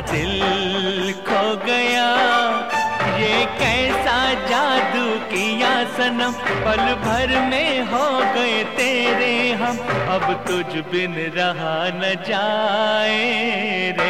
दिल खो गया, ये कैसा जादू किया सनम, पल भर में हो गए तेरे हम, अब तुझ बिन रहा न जाए रे।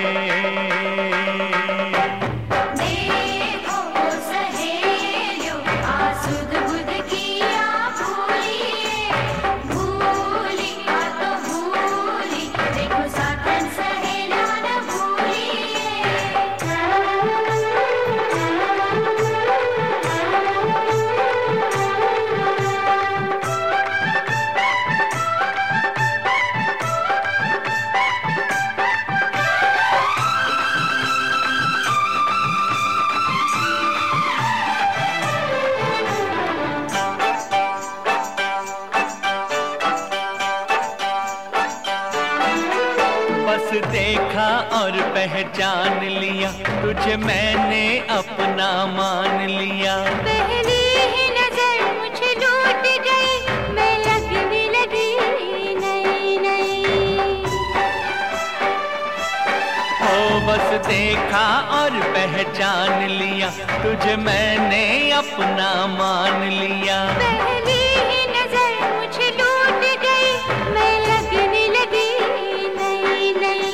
बस देखा और पहचान लिया, तुझे मैंने अपना मान लिया। पहली ही नजर मुझे लूट गई, मैं लगने लगी नई नई। ओ बस देखा और पहचान लिया, तुझे मैंने अपना मान लिया। पहली ही नजर मुझे लूट गई, मैं लगने लगी नई नई।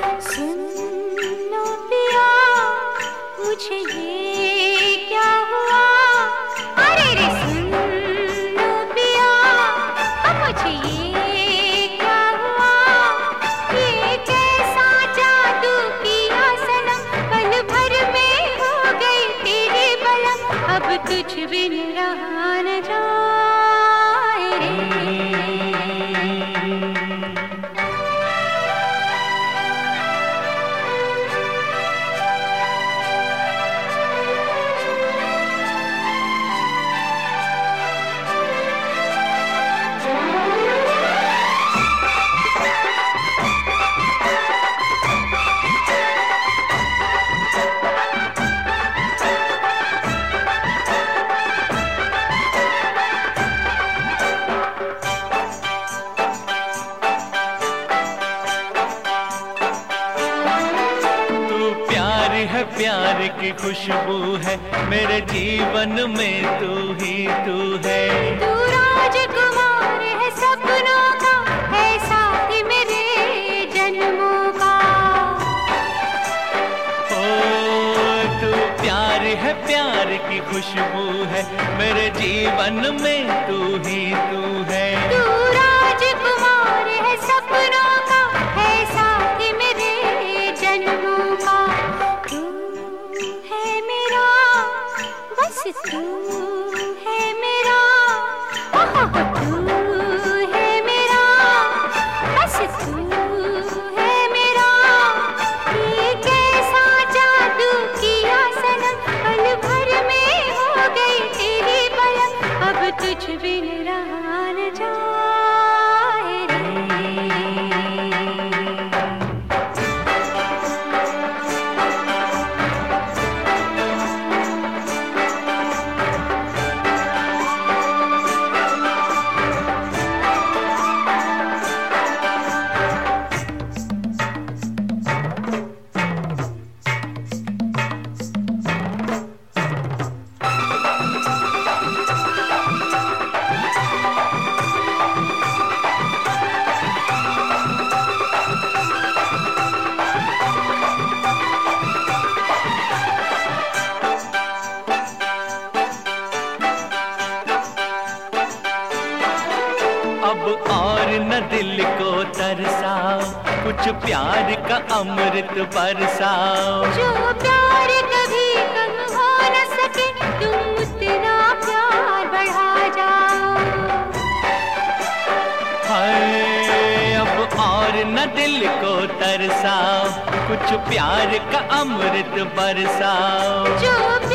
सुनो पिया, मुझे ये क्या हुआ, अरे रे सुनो पिया, मुझे ये क्या हुआ, ये कैसा जादू किया सनम, पल भर में हो गई तेरी बलम, अब तुझ बिन रहा न जाए रे। प्यार की खुशबू है, मेरे जीवन में तू ही तू है। तू राजकुमार है सपनों का, है साथी मेरे जन्मों का। ओ तू प्यार है, प्यार की खुशबू है, मेरे जीवन में तू ही तू है। तू राजकुमार है सपनों का, है साथी मेरे जन्मों का। तू है मेरा, तू है मेरा, बस तू है मेरा, ये कैसा जादू किया सनम, पल भर में हो गई तेरी बलम, अब तुझ बिन रहा न जाए रे। अब और न दिल को तरसाओ, कुछ प्यार का अमृत बरसाओ। जो प्यार कभी कम हो न सके, तुम उतना प्यार बढ़ा जाओ। हाय अब और न दिल को तरसाओ, कुछ प्यार का अमृत बरसाओ। जो